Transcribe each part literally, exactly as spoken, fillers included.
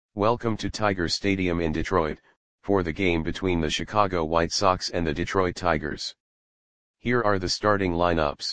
Welcome to Tiger Stadium in Detroit, for the game between the Chicago White Sox and the Detroit Tigers. Here are the starting lineups.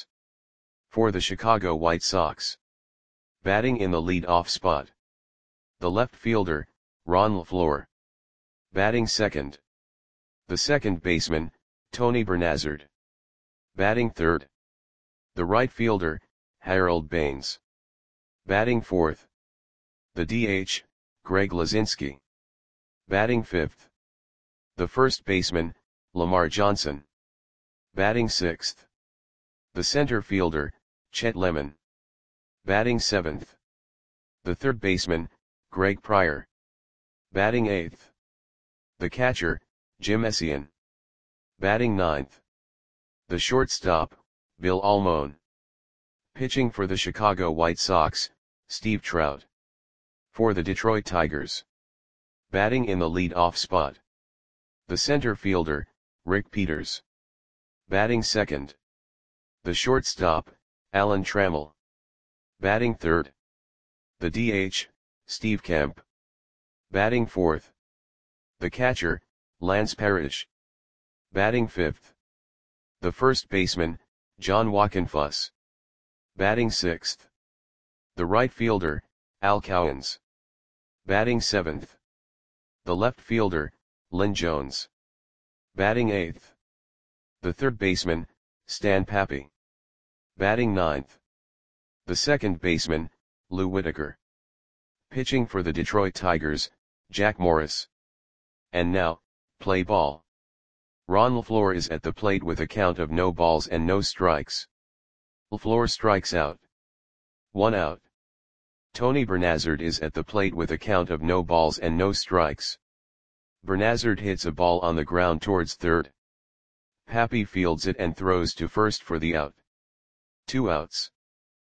For the Chicago White Sox. Batting in the lead-off spot. The left fielder, Ron LeFlore. Batting second. The second baseman, Tony Bernazard. Batting third. The right fielder, Harold Baines. Batting fourth. The D H, Greg Luzinski. Batting fifth. The first baseman, Lamar Johnson. Batting sixth. The center fielder, Chet Lemon. Batting seventh. The third baseman, Greg Pryor. Batting eighth. The catcher, Jim Essien. Batting ninth. The shortstop, Bill Almon. Pitching for the Chicago White Sox, Steve Trout. For the Detroit Tigers. Batting in the lead-off spot. The center fielder, Rick Peters. Batting second. The shortstop, Alan Trammell. Batting third. The D H, Steve Kemp. Batting fourth. The catcher, Lance Parrish. Batting fifth. The first baseman, John Wockenfuss. Batting sixth. The right fielder, Al Cowens. Batting seventh. The left fielder, Lynn Jones. Batting eighth. The third baseman, Stan Pappy. Batting ninth. The second baseman, Lou Whitaker. Pitching for the Detroit Tigers, Jack Morris. And now, play ball. Ron LeFlore is at the plate with a count of no balls and no strikes. LeFlore strikes out. One out. Tony Bernazard is at the plate with a count of no balls and no strikes. Bernazard hits a ball on the ground towards third. Pappy fields it and throws to first for the out. Two outs.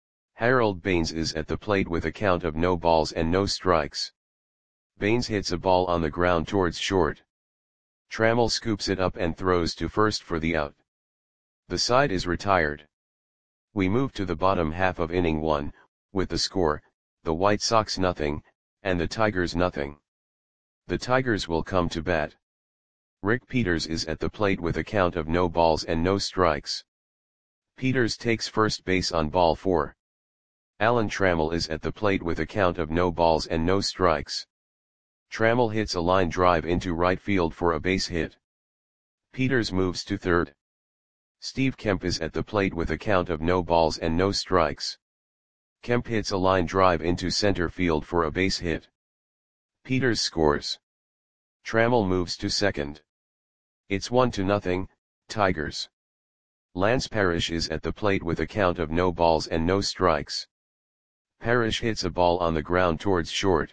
Harold Baines is at the plate with a count of no balls and no strikes. Baines hits a ball on the ground towards short. Trammell scoops it up and throws to first for the out. The side is retired. We move to the bottom half of inning one, with the score, the White Sox nothing, and the Tigers nothing. The Tigers will come to bat. Rick Peters is at the plate with a count of no balls and no strikes. Peters takes first base on ball four. Alan Trammell is at the plate with a count of no balls and no strikes. Trammell hits a line drive into right field for a base hit. Peters moves to third. Steve Kemp is at the plate with a count of no balls and no strikes. Kemp hits a line drive into center field for a base hit. Peters scores. Trammell moves to second. It's one to nothing, Tigers. Lance Parrish is at the plate with a count of no balls and no strikes. Parrish hits a ball on the ground towards short.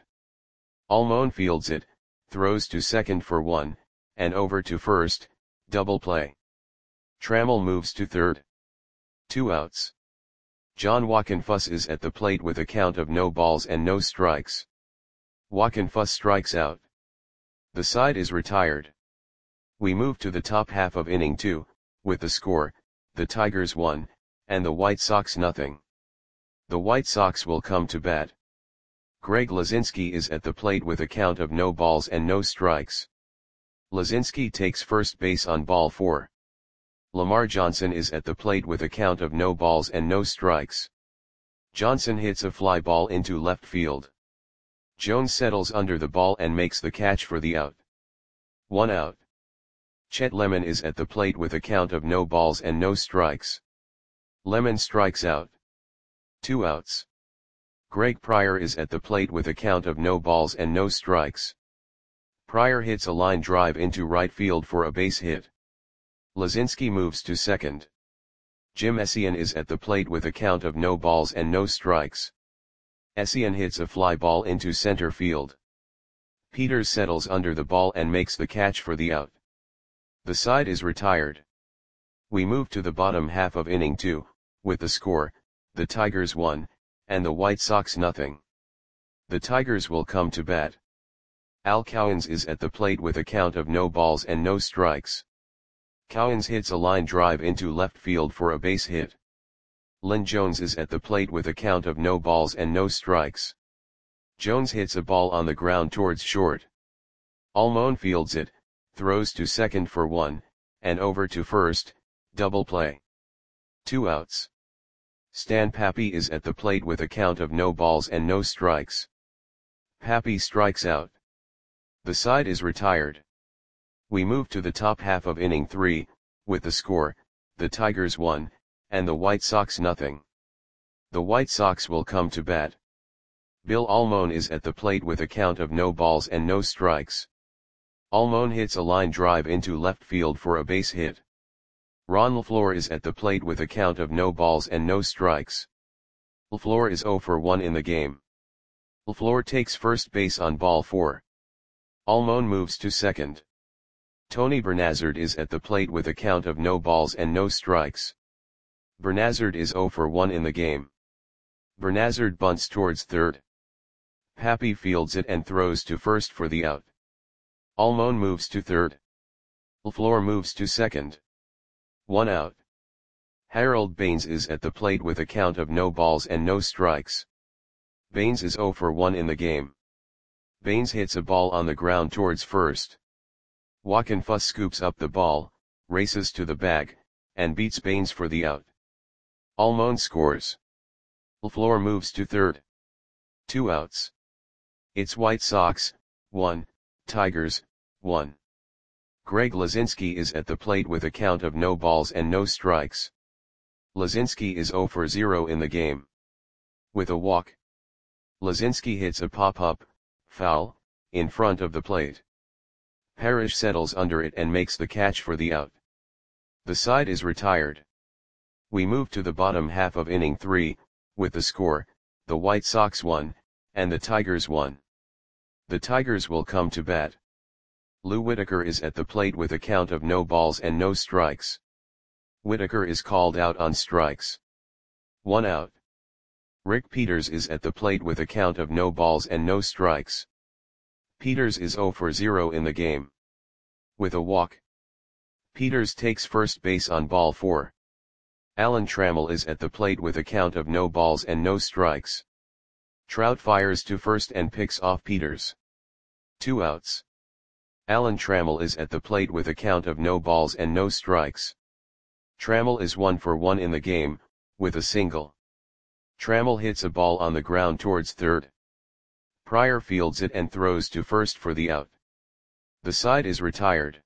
Almon fields it, throws to second for one, and over to first, double play. Trammell moves to third. Two outs. John Wockenfuss is at the plate with a count of no balls and no strikes. Wockenfuss strikes out. The side is retired. We move to the top half of inning two, with the score, the Tigers one, and the White Sox nothing. The White Sox will come to bat. Greg Luzinski is at the plate with a count of no balls and no strikes. Luzinski takes first base on ball four. Lamar Johnson is at the plate with a count of no balls and no strikes. Johnson hits a fly ball into left field. Jones settles under the ball and makes the catch for the out. One out. Chet Lemon is at the plate with a count of no balls and no strikes. Lemon strikes out. Two outs. Greg Pryor is at the plate with a count of no balls and no strikes. Pryor hits a line drive into right field for a base hit. Luzinski moves to second. Jim Essien is at the plate with a count of no balls and no strikes. Essien hits a fly ball into center field. Peters settles under the ball and makes the catch for the out. The side is retired. We move to the bottom half of inning two, with the score, the Tigers one, and the White Sox nothing. The Tigers will come to bat. Al Cowens is at the plate with a count of no balls and no strikes. Cowens hits a line drive into left field for a base hit. Lynn Jones is at the plate with a count of no balls and no strikes. Jones hits a ball on the ground towards short. Almon fields it, throws to second for one, and over to first, double play. Two outs. Stan Pappy is at the plate with a count of no balls and no strikes. Pappy strikes out. The side is retired. We move to the top half of inning three, with the score, the Tigers one, and the White Sox nothing. The White Sox will come to bat. Bill Almon is at the plate with a count of no balls and no strikes. Almon hits a line drive into left field for a base hit. Ron LaFleur is at the plate with a count of no balls and no strikes. LaFleur is zero for one in the game. LaFleur takes first base on ball four. Almon moves to second. Tony Bernazard is at the plate with a count of no balls and no strikes. Bernazard is zero for one in the game. Bernazard bunts towards third. Pappy fields it and throws to first for the out. Almon moves to third. LaFleur moves to second. One out. Harold Baines is at the plate with a count of no balls and no strikes. Baines is zero for one in the game. Baines hits a ball on the ground towards first. Joaquin Fuss scoops up the ball, races to the bag, and beats Baines for the out. Almon scores. LaFleur moves to third. Two outs. It's White Sox, one, Tigers, one. Greg Lazinski is at the plate with a count of no balls and no strikes. Lazinski is zero for zero in the game. With a walk, Lazinski hits a pop-up, foul, in front of the plate. Parrish settles under it and makes the catch for the out. The side is retired. We move to the bottom half of inning three, with the score, the White Sox one, and the Tigers one. The Tigers will come to bat. Lou Whitaker is at the plate with a count of no balls and no strikes. Whitaker is called out on strikes. One out. Rick Peters is at the plate with a count of no balls and no strikes. Peters is zero for zero in the game. With a walk, Peters takes first base on ball four. Alan Trammell is at the plate with a count of no balls and no strikes. Trout fires to first and picks off Peters. Two outs. Alan Trammell is at the plate with a count of no balls and no strikes. Trammell is one for one in the game, with a single. Trammell hits a ball on the ground towards third. Pryor fields it and throws to first for the out. The side is retired.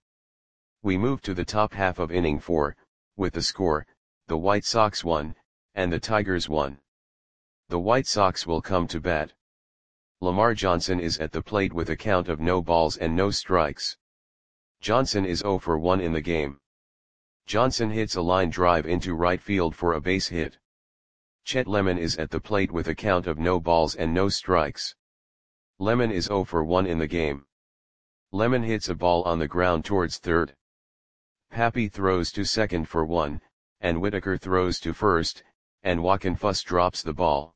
We move to the top half of inning four, with the score, the White Sox one, and the Tigers one. The White Sox will come to bat. Lamar Johnson is at the plate with a count of no balls and no strikes. Johnson is zero for one in the game. Johnson hits a line drive into right field for a base hit. Chet Lemon is at the plate with a count of no balls and no strikes. Lemon is zero for one in the game. Lemon hits a ball on the ground towards third. Pappy throws to second for one, and Whitaker throws to first, and Joaquin Fuss drops the ball.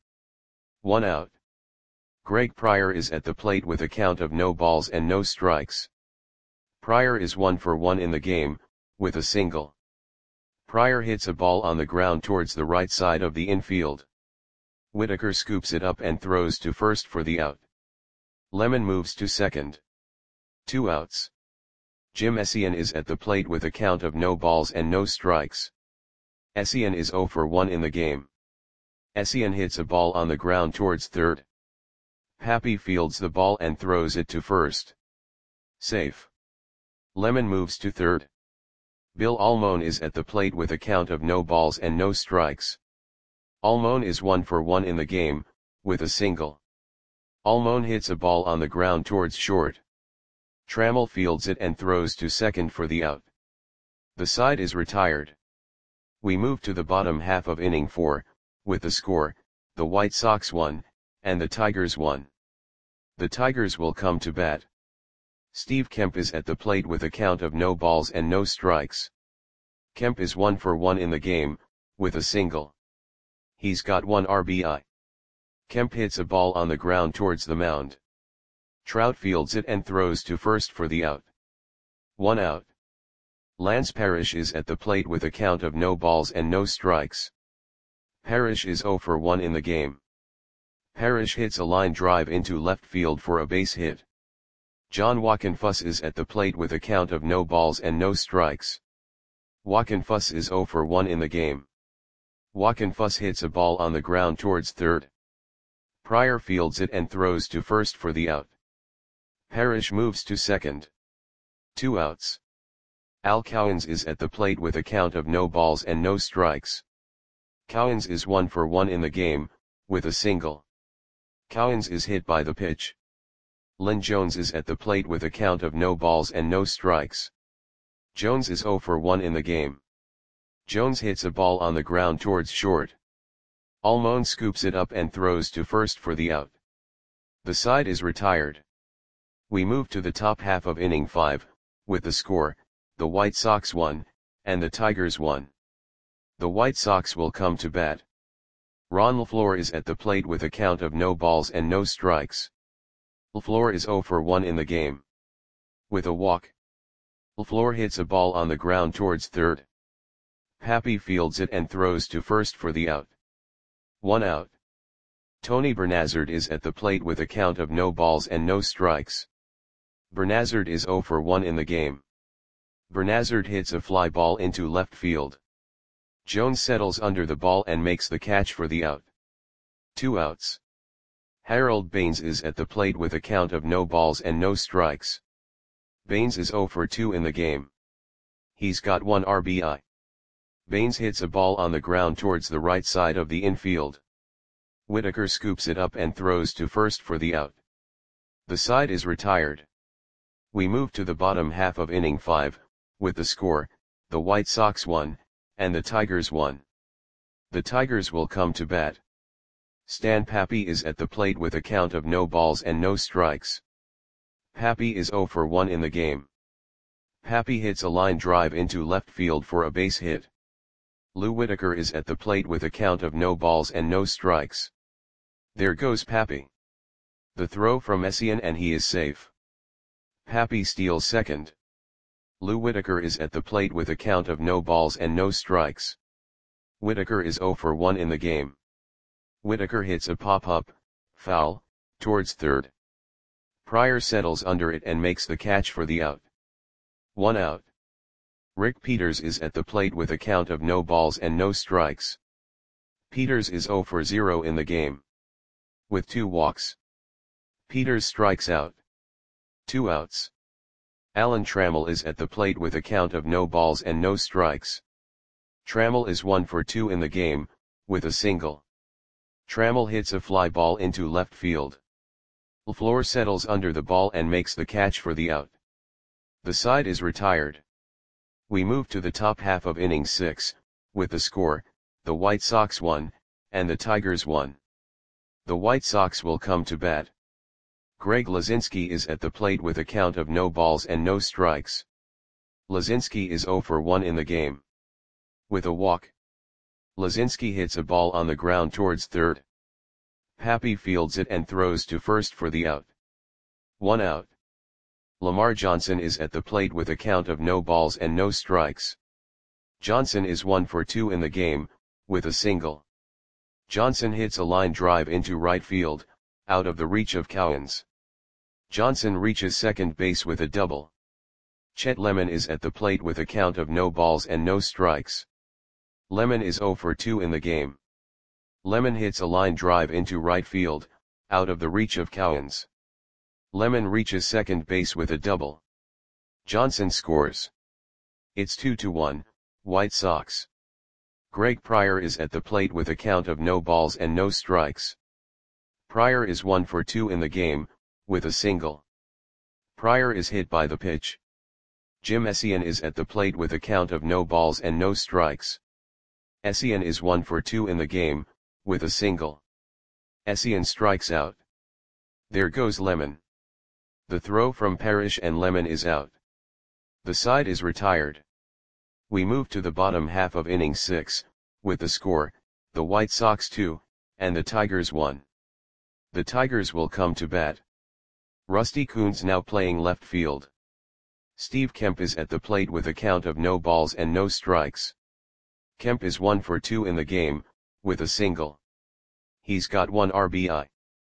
One out. Greg Pryor is at the plate with a count of no balls and no strikes. Pryor is one for one in the game, with a single. Pryor hits a ball on the ground towards the right side of the infield. Whitaker scoops it up and throws to first for the out. Lemon moves to second. Two outs. Jim Essien is at the plate with a count of no balls and no strikes. Essien is zero for one in the game. Essien hits a ball on the ground towards third. Pappy fields the ball and throws it to first. Safe. Lemon moves to third. Bill Almon is at the plate with a count of no balls and no strikes. Almon is one for one in the game, with a single. Almon hits a ball on the ground towards short. Trammell fields it and throws to second for the out. The side is retired. We move to the bottom half of inning four, with the score, the White Sox one, and the Tigers one. The Tigers will come to bat. Steve Kemp is at the plate with a count of no balls and no strikes. Kemp is one for one in the game, with a single. He's got one R B I. Kemp hits a ball on the ground towards the mound. Trout fields it and throws to first for the out. One out. Lance Parrish is at the plate with a count of no balls and no strikes. Parrish is zero for one in the game. Parrish hits a line drive into left field for a base hit. John Wockenfuss is at the plate with a count of no balls and no strikes. Wockenfuss is zero for one in the game. Wockenfuss hits a ball on the ground towards third. Pryor fields it and throws to first for the out. Parrish moves to second. Two outs. Al Cowens is at the plate with a count of no balls and no strikes. Cowens is one for one in the game, with a single. Cowens is hit by the pitch. Lynn Jones is at the plate with a count of no balls and no strikes. Jones is zero for one in the game. Jones hits a ball on the ground towards short. Almon scoops it up and throws to first for the out. The side is retired. We move to the top half of inning five, with the score, the White Sox won, and the Tigers won. The White Sox will come to bat. Ron LaFleur is at the plate with a count of no balls and no strikes. LaFleur is zero for one in the game. With a walk. LaFleur hits a ball on the ground towards third. Pappy fields it and throws to first for the out. One out. Tony Bernazard is at the plate with a count of no balls and no strikes. Bernazard is zero for one in the game. Bernazard hits a fly ball into left field. Jones settles under the ball and makes the catch for the out. Two outs. Harold Baines is at the plate with a count of no balls and no strikes. Baines is zero for two in the game. He's got one R B I. Baines hits a ball on the ground towards the right side of the infield. Whitaker scoops it up and throws to first for the out. The side is retired. We move to the bottom half of inning five, with the score, the White Sox won, and the Tigers won. The Tigers will come to bat. Stan Pappy is at the plate with a count of no balls and no strikes. Pappy is zero for one in the game. Pappy hits a line drive into left field for a base hit. Lou Whitaker is at the plate with a count of no balls and no strikes. There goes Pappy. The throw from Essien and he is safe. Pappy steals second. Lou Whitaker is at the plate with a count of no balls and no strikes. Whitaker is zero for one in the game. Whitaker hits a pop-up, foul, towards third. Pryor settles under it and makes the catch for the out. One out. Rick Peters is at the plate with a count of no balls and no strikes. Peters is zero for zero in the game. With two walks. Peters strikes out. Two outs. Alan Trammell is at the plate with a count of no balls and no strikes. Trammell is one for two in the game, with a single. Trammell hits a fly ball into left field. LaFleur settles under the ball and makes the catch for the out. The side is retired. We move to the top half of inning six, with the score, the White Sox won, and the Tigers won. The White Sox will come to bat. Greg Lazinski is at the plate with a count of no balls and no strikes. Lazinski is zero for one in the game. With a walk. Lazinski hits a ball on the ground towards third. Pappy fields it and throws to first for the out. One out. Lamar Johnson is at the plate with a count of no balls and no strikes. Johnson is one for two in the game, with a single. Johnson hits a line drive into right field, out of the reach of Cowens. Johnson reaches second base with a double. Chet Lemon is at the plate with a count of no balls and no strikes. Lemon is zero for two in the game. Lemon hits a line drive into right field, out of the reach of Cowens. Lemon reaches second base with a double. Johnson scores. It's two to one, White Sox. Greg Pryor is at the plate with a count of no balls and no strikes. Pryor is one for two in the game, with a single. Pryor is hit by the pitch. Jim Essien is at the plate with a count of no balls and no strikes. Essien is one for two in the game, with a single. Essien strikes out. There goes Lemon. The throw from Parrish and Lemon is out. The side is retired. We move to the bottom half of inning six, with the score, the White Sox two, and the Tigers one. The Tigers will come to bat. Rusty Kuhn's now playing left field. Steve Kemp is at the plate with a count of no balls and no strikes. Kemp is one for two in the game, with a single. He's got one R B I.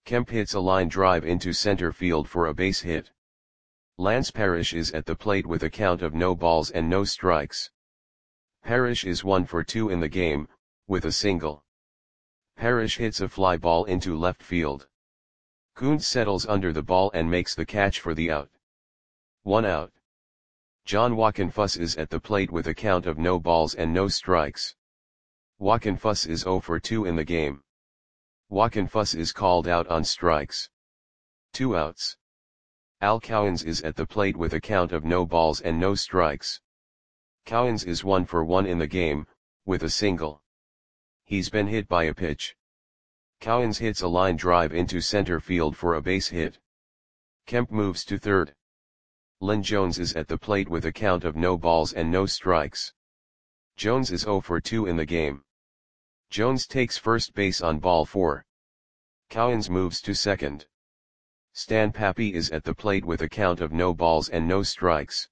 Kemp hits a line drive into center field for a base hit. Lance Parrish is at the plate with a count of no balls and no strikes. Parrish is one for two in the game, with a single. Parrish hits a fly ball into left field. Kuntz settles under the ball and makes the catch for the out. One out. John Wockenfuss is at the plate with a count of no balls and no strikes. Wockenfuss is zero for two in the game. Wockenfuss is called out on strikes. Two outs. Al Cowens is at the plate with a count of no balls and no strikes. Cowens is one for one in the game, with a single. He's been hit by a pitch. Cowens hits a line drive into center field for a base hit. Kemp moves to third. Lynn Jones is at the plate with a count of no balls and no strikes. Jones is zero for two in the game. Jones takes first base on ball four. Cowens moves to second. Stan Pappy is at the plate with a count of no balls and no strikes.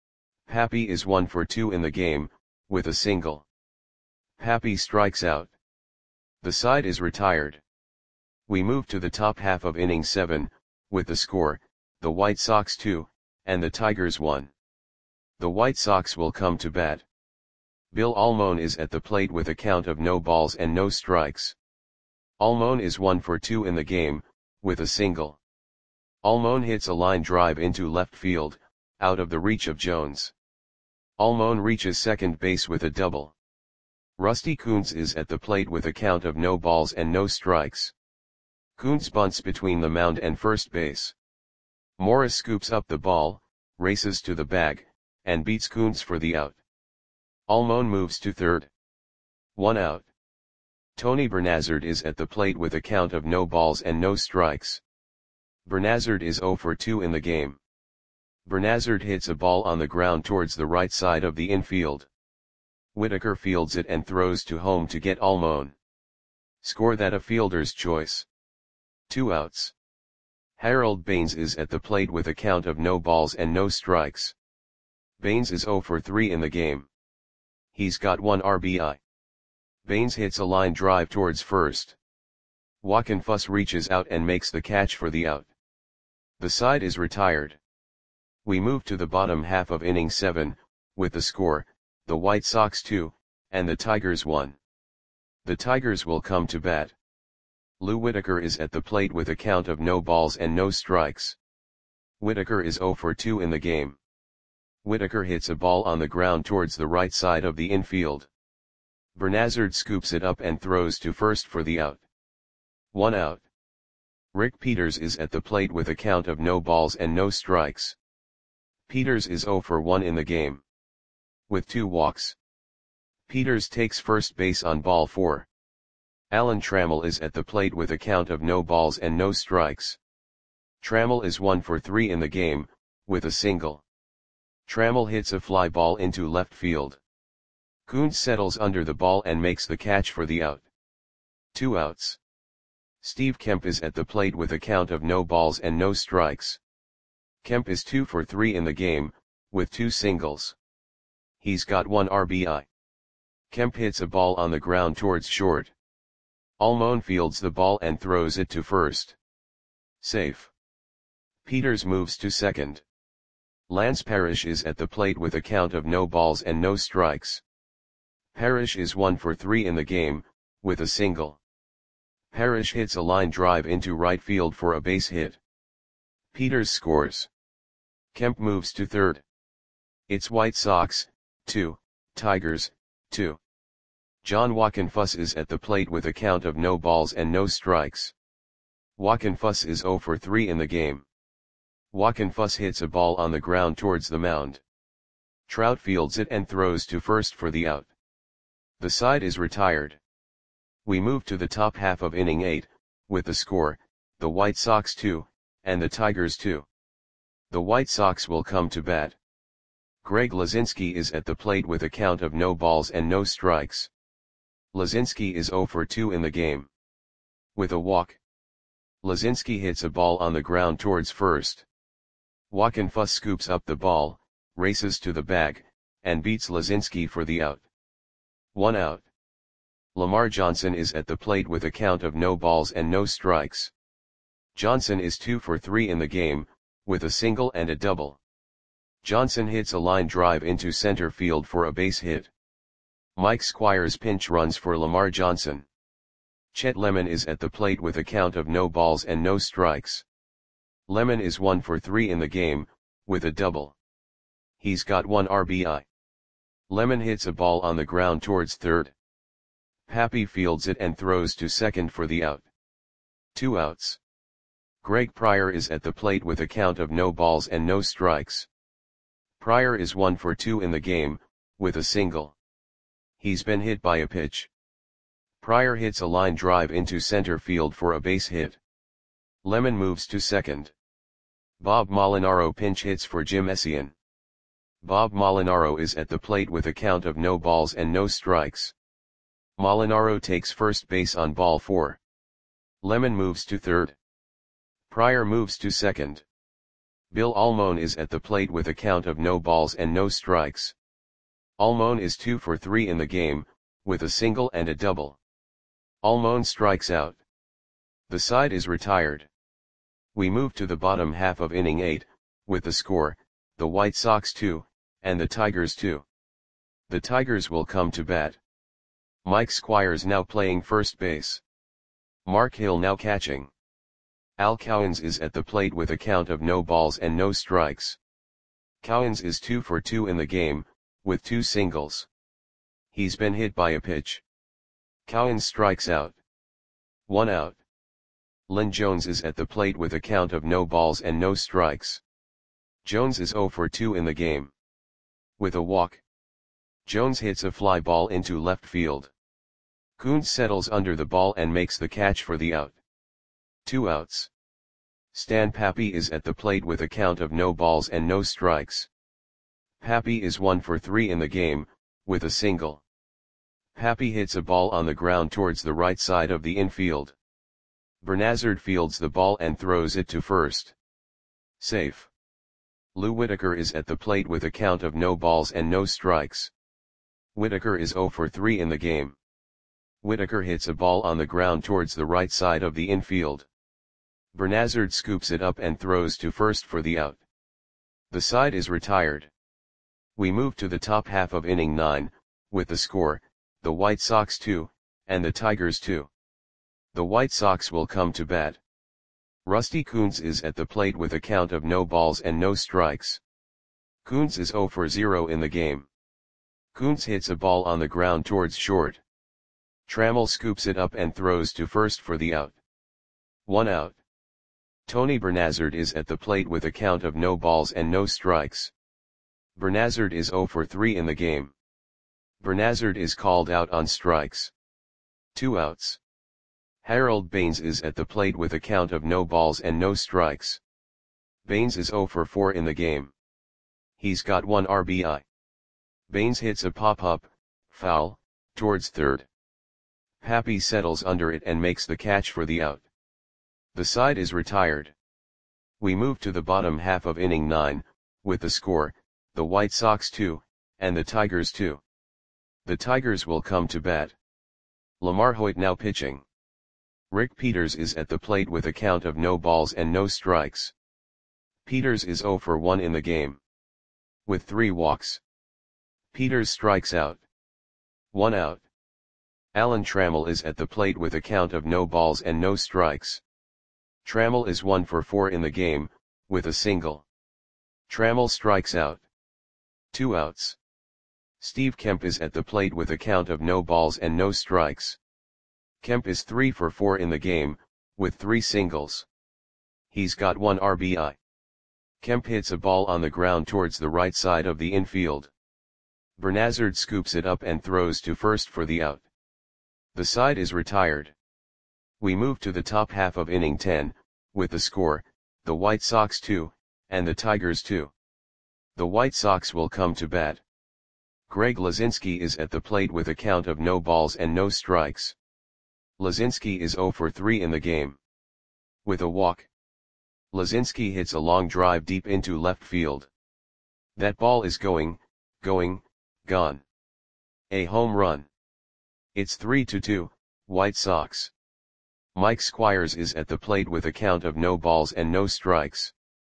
Pappy is one for two in the game, with a single. Pappy strikes out. The side is retired. We move to the top half of inning seven, with the score, the White Sox two, and the Tigers one. The White Sox will come to bat. Bill Almon is at the plate with a count of no balls and no strikes. Almon is one for two in the game, with a single. Almon hits a line drive into left field, out of the reach of Jones. Almon reaches second base with a double. Rusty Kuntz is at the plate with a count of no balls and no strikes. Kuntz bunts between the mound and first base. Morris scoops up the ball, races to the bag, and beats Kuntz for the out. Almon moves to third. One out. Tony Bernazard is at the plate with a count of no balls and no strikes. Bernazard is zero for two in the game. Bernazard hits a ball on the ground towards the right side of the infield. Whitaker fields it and throws to home to get Almon. Score that a fielder's choice. Two outs. Harold Baines is at the plate with a count of no balls and no strikes. Baines is zero for three in the game. He's got one R B I. Baines hits a line drive towards first. Wockenfuss reaches out and makes the catch for the out. The side is retired. We move to the bottom half of inning seven, with the score, the White Sox two, and the Tigers one. The Tigers will come to bat. Lou Whitaker is at the plate with a count of no balls and no strikes. Whitaker is zero for two in the game. Whitaker hits a ball on the ground towards the right side of the infield. Bernazard scoops it up and throws to first for the out. One out. Rick Peters is at the plate with a count of no balls and no strikes. Peters is zero for one in the game. With two walks. Peters takes first base on ball four. Alan Trammell is at the plate with a count of no balls and no strikes. Trammell is one for three in the game, with a single. Trammell hits a fly ball into left field. Kuntz settles under the ball and makes the catch for the out. Two outs. Steve Kemp is at the plate with a count of no balls and no strikes. Kemp is two for three in the game, with two singles. He's got one R B I. Kemp hits a ball on the ground towards short. Almon fields the ball and throws it to first. Safe. Peters moves to second. Lance Parrish is at the plate with a count of no balls and no strikes. Parrish is one for three in the game, with a single. Parrish hits a line drive into right field for a base hit. Peters scores. Kemp moves to third. It's White Sox, two, Tigers, two. John Wockenfuss is at the plate with a count of no balls and no strikes. Wockenfuss is zero for three in the game. Wockenfuss hits a ball on the ground towards the mound. Trout fields it and throws to first for the out. The side is retired. We move to the top half of inning eight, with the score, the White Sox two, and the Tigers two. The White Sox will come to bat. Greg Lazinski is at the plate with a count of no balls and no strikes. Lazinski is zero for two in the game. With a walk. Lazinski hits a ball on the ground towards first. Wockenfuss scoops up the ball, races to the bag, and beats Lazinski for the out. One out. Lamar Johnson is at the plate with a count of no balls and no strikes. Johnson is two for three in the game, with a single and a double. Johnson hits a line drive into center field for a base hit. Mike Squires pinch runs for Lamar Johnson. Chet Lemon is at the plate with a count of no balls and no strikes. Lemon is one for three in the game, with a double. He's got one R B I. Lemon hits a ball on the ground towards third. Pappy fields it and throws to second for the out. Two outs. Greg Pryor is at the plate with a count of no balls and no strikes. Pryor is one for two in the game, with a single. He's been hit by a pitch. Pryor hits a line drive into center field for a base hit. Lemon moves to second. Bob Molinaro pinch hits for Jim Essien. Bob Molinaro is at the plate with a count of no balls and no strikes. Molinaro takes first base on ball four. Lemon moves to third. Pryor moves to second. Bill Almon is at the plate with a count of no balls and no strikes. Almon is two for three in the game, with a single and a double. Almon strikes out. The side is retired. We move to the bottom half of inning eight, with the score, the White Sox two, and the Tigers two. The Tigers will come to bat. Mike Squires now playing first base. Mark Hill now catching. Al Cowens is at the plate with a count of no balls and no strikes. Cowens is two for two in the game, with two singles. He's been hit by a pitch. Cowens strikes out. One out. Lynn Jones is at the plate with a count of no balls and no strikes. Jones is zero for two in the game. With a walk. Jones hits a fly ball into left field. Coons settles under the ball and makes the catch for the out. Two outs. Stan Pappy is at the plate with a count of no balls and no strikes. Pappy is one for three in the game, with a single. Pappy hits a ball on the ground towards the right side of the infield. Bernazard fields the ball and throws it to first. Safe. Lou Whitaker is at the plate with a count of no balls and no strikes. Whitaker is zero for three in the game. Whitaker hits a ball on the ground towards the right side of the infield. Bernazard scoops it up and throws to first for the out. The side is retired. We move to the top half of inning nine, with the score, the White Sox two, and the Tigers two. The White Sox will come to bat. Rusty Coons is at the plate with a count of no balls and no strikes. Coons is zero for zero in the game. Coons hits a ball on the ground towards short. Trammell scoops it up and throws to first for the out. One out. Tony Bernazard is at the plate with a count of no balls and no strikes. Bernazard is zero for three in the game. Bernazard is called out on strikes. Two outs. Harold Baines is at the plate with a count of no balls and no strikes. Baines is zero for four in the game. He's got one R B I. Baines hits a pop-up, foul, towards third. Pappy settles under it and makes the catch for the out. The side is retired. We move to the bottom half of inning nine, with the score, the White Sox two, and the Tigers two. The Tigers will come to bat. Lamar Hoyt now pitching. Rick Peters is at the plate with a count of no balls and no strikes. Peters is zero for one in the game. With three walks. Peters strikes out. One out. Alan Trammell is at the plate with a count of no balls and no strikes. Trammell is one for four in the game, with a single. Trammell strikes out. Two outs. Steve Kemp is at the plate with a count of no balls and no strikes. Kemp is three for four in the game, with three singles. He's got one R B I. Kemp hits a ball on the ground towards the right side of the infield. Bernazard scoops it up and throws to first for the out. The side is retired. We move to the top half of inning ten, with the score, the White Sox two, and the Tigers two. The White Sox will come to bat. Greg Lazinski is at the plate with a count of no balls and no strikes. Lazinski is zero for three in the game. With a walk. Lazinski hits a long drive deep into left field. That ball is going, going, gone. A home run. It's three to two, White Sox. Mike Squires is at the plate with a count of no balls and no strikes.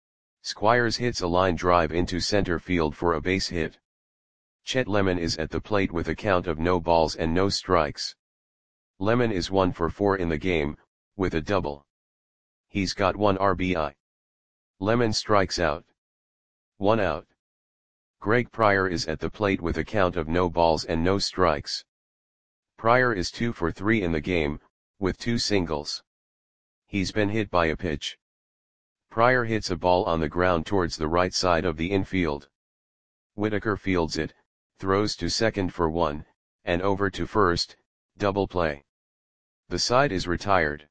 Squires hits a line drive into center field for a base hit. Chet Lemon is at the plate with a count of no balls and no strikes. Lemon is one for four in the game, with a double. He's got one R B I. Lemon strikes out. One out. Greg Pryor is at the plate with a count of no balls and no strikes. Pryor is two for three in the game, with two singles. He's been hit by a pitch. Pryor hits a ball on the ground towards the right side of the infield. Whitaker fields it, throws to second for one, and over to first, double play. The side is retired.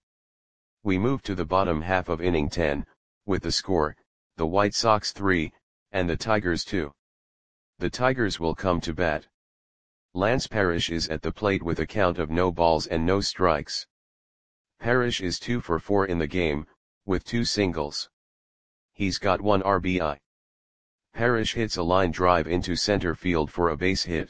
We move to the bottom half of inning ten, with the score, the White Sox three, and the Tigers two. The Tigers will come to bat. Lance Parrish is at the plate with a count of no balls and no strikes. Parrish is two for four in the game, with two singles. He's got one R B I. Parrish hits a line drive into center field for a base hit.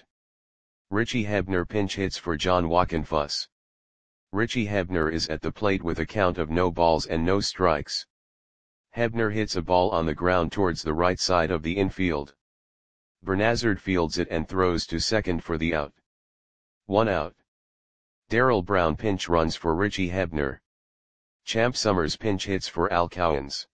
Richie Hebner pinch hits for John Wockenfuss. Richie Hebner is at the plate with a count of no balls and no strikes. Hebner hits a ball on the ground towards the right side of the infield. Bernazard fields it and throws to second for the out. One out. Darrell Brown pinch runs for Richie Hebner. Champ Summers pinch hits for Al Cowens.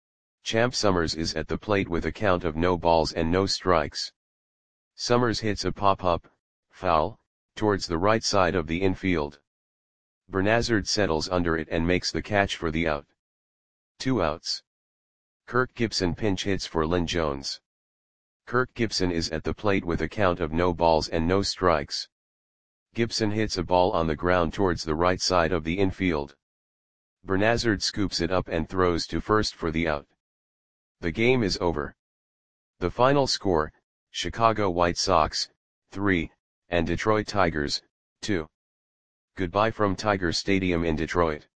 Champ Summers is at the plate with a count of no balls and no strikes. Summers hits a pop-up, foul, towards the right side of the infield. Bernazard settles under it and makes the catch for the out. Two outs. Kirk Gibson pinch hits for Lynn Jones. Kirk Gibson is at the plate with a count of no balls and no strikes. Gibson hits a ball on the ground towards the right side of the infield. Bernazard scoops it up and throws to first for the out. The game is over. The final score, Chicago White Sox, three, and Detroit Tigers, two. Goodbye from Tiger Stadium in Detroit.